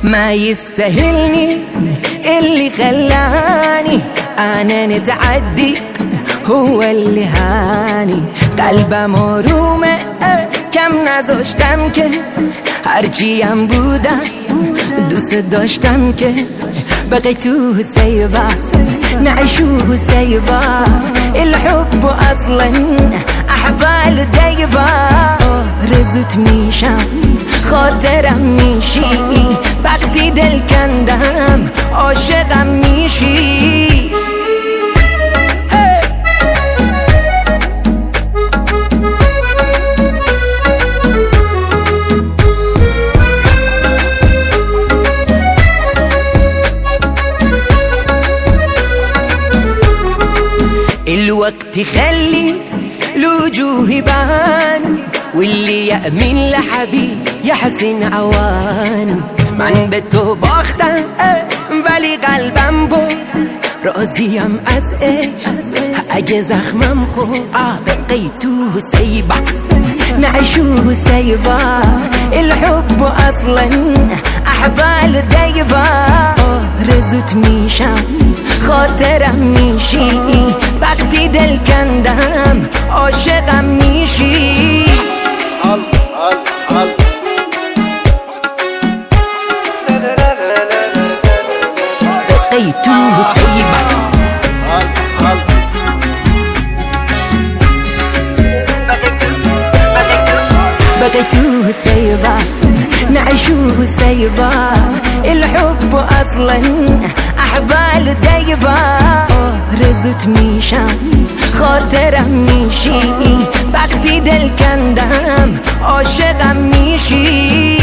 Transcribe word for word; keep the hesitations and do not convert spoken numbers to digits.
ما يستاهلني اللي خلاني انا نتعدي هو اللي هاني قلبم مرومه کم نذاشتم که هرچیم بودم دوست داشتم که بقي تو سيبا نعيشوه سيبا الحب اصلا احبال دايبا رزوت میشم خاطرم میشی وقتی دل کندم عاشقم میشی الوقت يخلي الوجوه يبان واللي يأمن لحبيب يحسن عوان من به تو باختم ولی قلبم بود راضیم از عشق اگه زخمم خود بقي تو سيبا نعيشوه سيبا الحب اصلا احبال دايبا رزوت میشم خاطرم میشی وقتی دل کندم عاشقم میشی بقي تو سيبا بقي تو سيبا نعيشوه سيبا الحب اصلا احبال دايبا رزوت میشم خاطرم میشی وقتی دل کندم عاشقم میشی